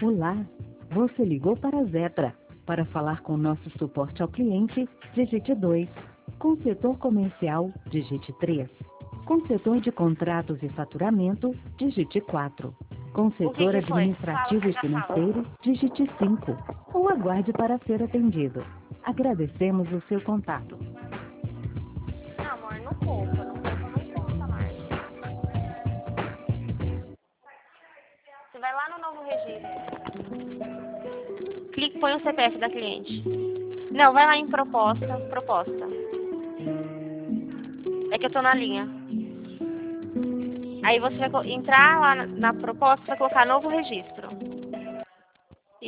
Olá, você ligou para a Zetra. Para falar com nosso suporte ao cliente, digite 2. Com o setor comercial, digite 3. Com o setor de contratos e faturamento, digite 4. Com o setor que foi? administrativo e Fala, financeiro, digite 5. Ou aguarde para ser atendido. Agradecemos o seu contato. Não, amor, não conta mais. Você vai lá no novo registro. Clique, põe o CPF da cliente. Não, vai lá em proposta. É que eu tô na linha. Aí você vai entrar lá na proposta, vai colocar novo registro.